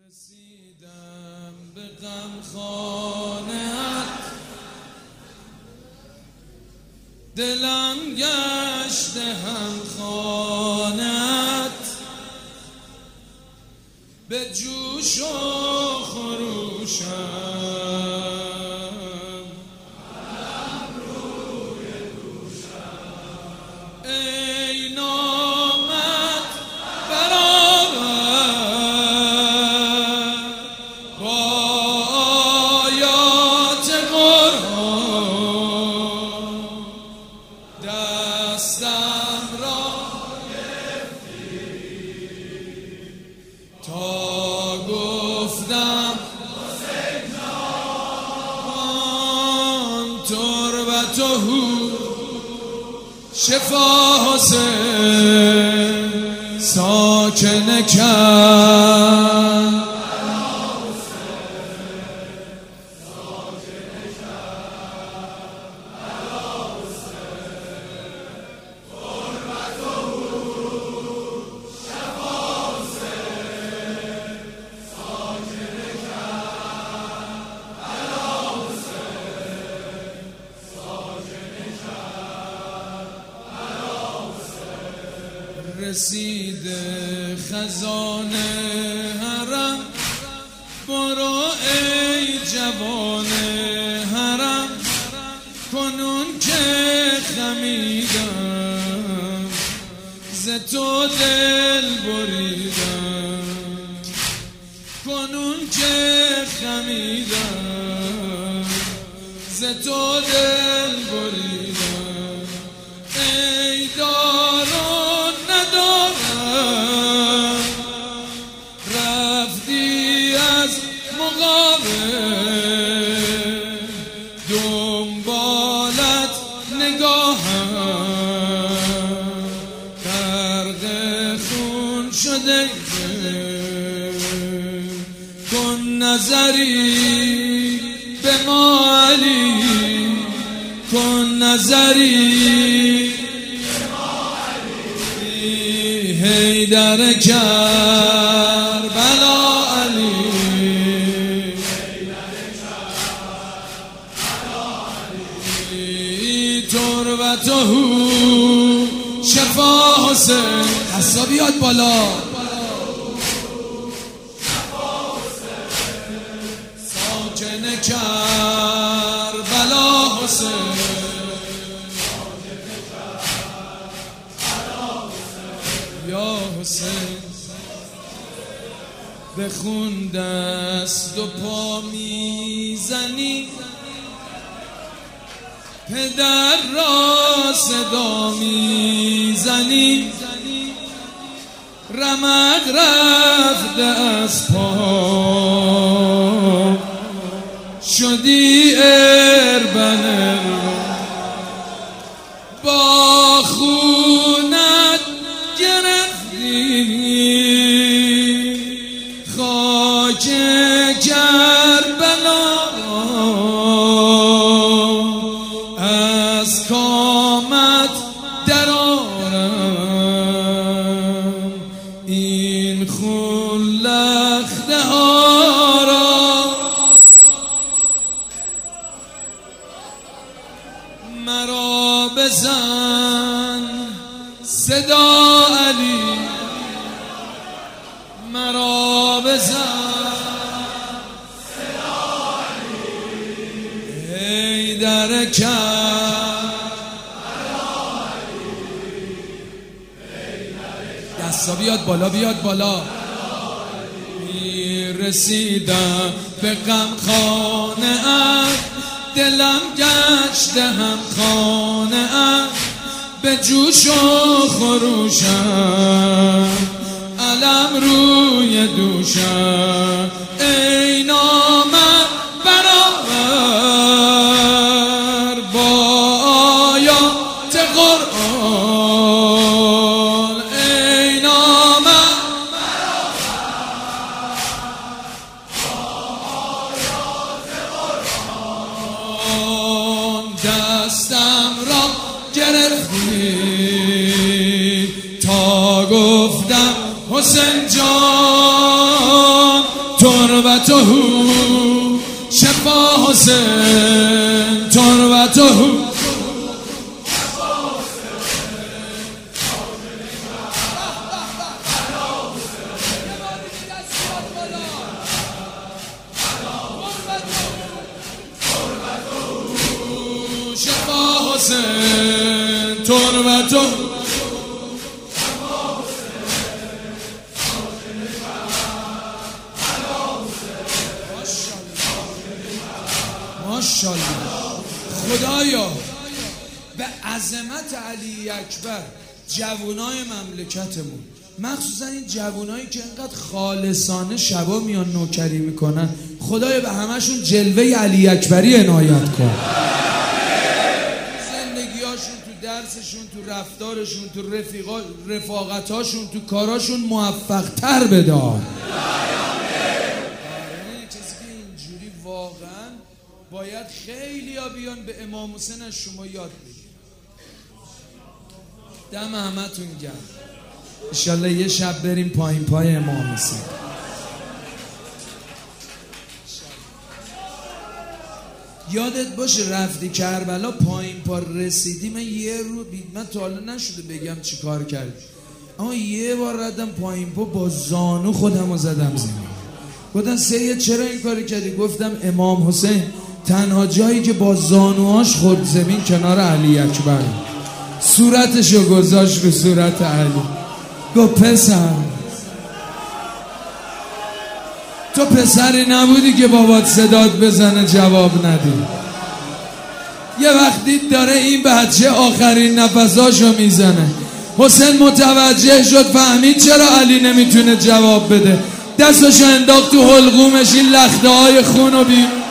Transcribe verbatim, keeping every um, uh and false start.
رسیدم به غمخانه‌ات، دلم گشته هم خانه‌ات، به جوش و خروشم علم روی دوشم. ای نامت برآور با آیات قرآن، دستم را گرفتی تا گفتم حسین جان، تربته شفا حسین ساکن کرد. رسیده خزانه حرم، برو ای جوان حرم، کنون که خمیدم ز تو دل بریدم، کنون که خمیدم ز تو دل بریدم. ای دارون ندارم رفتی از مقابل، دنبالت نگاهم غرق خون شده. کن نظری به ما علی، کن نظری حیدر کربلا علی، تربته شفا حسین. دستا بیاد بالا. ساکن کربلا حسین، یا حسین. به خون دست و پا میزنی، پدر را صدا میزنی، رمق رفته از پا شدی اربن با خونت گرفتی خاک کربلا، از کامت درآرم این خون لخته ها را، مرا بزن صدا علی، مرا بزن صدا علی، حیدر کربلا علی. دستا بیاد بالا، بیاد بالا. رسیدم به غمخانه‌ات، دلم گشته هم خانه‌ات، به جوش و خروشم علم روی دوشم. ای نامت برآور با آیات قرآن، ای نامت برآور با آیات قرآن، دستم را گرفتی تا گفتم حسین جان، تربته شفا حسین تربته شفا حسین تربته ماشاءالله. خدایا به عظمت علی اکبر جوانای مملکتمون، مخصوصا این جوانایی که انقدر خالصانه شبا میان نوکری میکنن، خدایا به همشون جلوه علی اکبری عنایت کن. زندگیاشون تو درسشون، تو رفتارشون، تو رفیقا رفاقتاشون، تو کاراشون موفق تر بدار. واقعا باید خیلی ها بیان به امام حسین از شما یاد بگیرن. دم همتون گرم. انشالله یه شب بریم پایین پای امام حسین. یادت باشه رفتی کربلا پایین پا رسیدی، من یه رو بید من تا حالا نشده بگم چی کار کردی، اما یه بار ردم پایین پا با زانو خودم رو زدم زمین. گفتن سید چرا این کاری کردی؟ گفتم امام حسین تنها جایی که با زانوهاش خورد زمین کنار علی اکبر، صورتشو گذاشت رو صورت علی. گفت پسر تو پسری نبودی که بابات صدات بزنه جواب ندی. یه وقتی داره این بچه آخرین نفساشو میزنه، حسین متوجه شد، فهمید چرا علی نمیتونه جواب بده، دستشو انداخت تو حلقومش، این لخته های خونو بیرون